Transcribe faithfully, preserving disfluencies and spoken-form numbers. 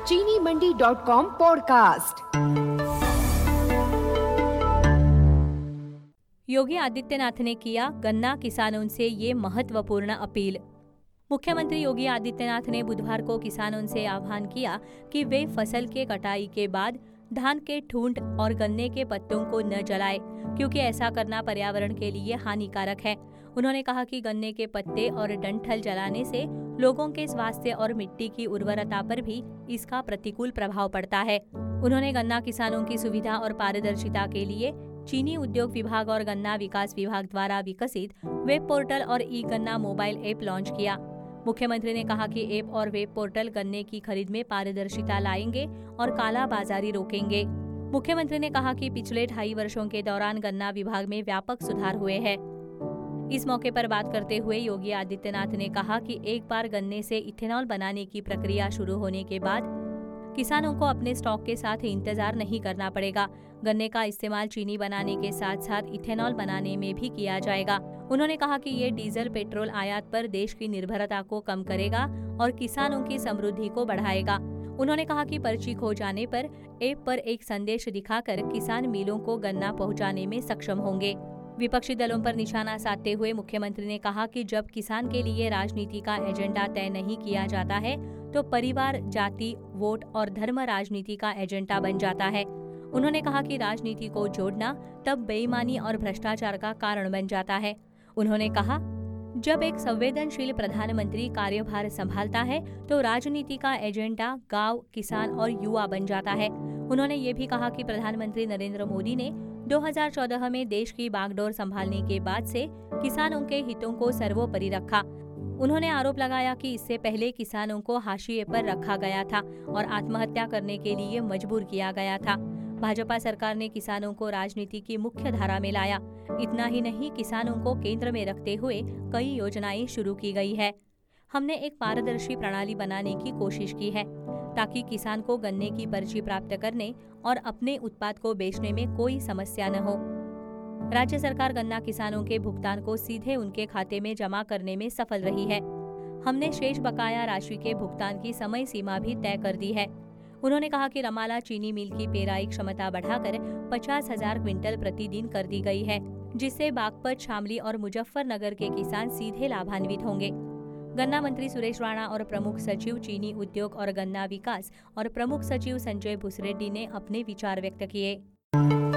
चीनी Mandi dot com podcast. Yogi Adityanath ने किया गन्ना किसानों से ये महत्वपूर्ण अपील। मुख्यमंत्री योगी आदित्यनाथ ने बुधवार को किसानों से आह्वान किया कि वे फसल के कटाई के बाद धान के ठूंठ और गन्ने के पत्तों को न जलाएं, क्योंकि ऐसा करना पर्यावरण के लिए हानिकारक है। उन्होंने कहा कि गन्ने के पत्ते और डंठल जलाने से लोगों के स्वास्थ्य और मिट्टी की उर्वरता पर भी इसका प्रतिकूल प्रभाव पड़ता है। उन्होंने गन्ना किसानों की सुविधा और पारदर्शिता के लिए चीनी उद्योग विभाग और गन्ना विकास विभाग द्वारा विकसित वेब पोर्टल और ई गन्ना मोबाइल ऐप लॉन्च किया। मुख्यमंत्री ने कहा कि ऐप और वेब पोर्टल गन्ने की खरीद में पारदर्शिता लाएंगे और कालाबाजारी रोकेंगे। मुख्यमंत्री ने कहा कि पिछले ढाई वर्षों के दौरान गन्ना विभाग में व्यापक सुधार हुए हैं। इस मौके पर बात करते हुए योगी आदित्यनाथ ने कहा कि एक बार गन्ने से इथेनॉल बनाने की प्रक्रिया शुरू होने के बाद किसानों को अपने स्टॉक के साथ इंतजार नहीं करना पड़ेगा। गन्ने का इस्तेमाल चीनी बनाने के साथ साथ इथेनॉल बनाने में भी किया जाएगा। उन्होंने कहा कि ये डीजल पेट्रोल आयात पर देश की निर्भरता को कम करेगा और किसानों की समृद्धि को बढ़ाएगा। उन्होंने कहा कि पर्ची खो जाने पर ऐप पर एक संदेश दिखाकर किसान मिलों को गन्ना पहुंचाने में सक्षम होंगे। विपक्षी दलों पर निशाना साधते हुए मुख्यमंत्री ने कहा कि जब किसान के लिए राजनीति का एजेंडा तय नहीं किया जाता है तो परिवार, जाति, वोट और धर्म राजनीति का एजेंडा बन जाता है। उन्होंने कहा कि राजनीति को जोड़ना तब बेईमानी और भ्रष्टाचार का कारण बन जाता है। उन्होंने कहा, जब एक संवेदनशील प्रधानमंत्री कार्यभार संभालता है तो राजनीति का एजेंडा गांव, किसान और युवा बन जाता है। उन्होंने ये भी कहा कि प्रधानमंत्री नरेंद्र मोदी ने दो हज़ार चौदह में देश की बागडोर संभालने के बाद से किसानों के हितों को सर्वोपरि रखा। उन्होंने आरोप लगाया कि इससे पहले किसानों को हाशिए पर रखा गया था और आत्महत्या करने के लिए मजबूर किया गया था। भाजपा सरकार ने किसानों को राजनीति की मुख्य धारा में लाया। इतना ही नहीं, किसानों को केंद्र में रखते हुए कई योजनाएं शुरू की गई है। हमने एक पारदर्शी प्रणाली बनाने की कोशिश की है ताकि किसान को गन्ने की पर्ची प्राप्त करने और अपने उत्पाद को बेचने में कोई समस्या न हो। राज्य सरकार गन्ना किसानों के भुगतान को सीधे उनके खाते में जमा करने में सफल रही है। हमने शेष बकाया राशि के भुगतान की समय सीमा भी तय कर दी है। उन्होंने कहा कि रमाला चीनी मिल की पेराई क्षमता बढ़ाकर पचास हजार क्विंटल प्रतिदिन कर दी गई है, जिससे बागपत, शामली और मुजफ्फरनगर के किसान सीधे लाभान्वित होंगे। गन्ना मंत्री सुरेश राणा और प्रमुख सचिव चीनी उद्योग और गन्ना विकास और प्रमुख सचिव संजय भुसरेड्डी ने अपने विचार व्यक्त किए।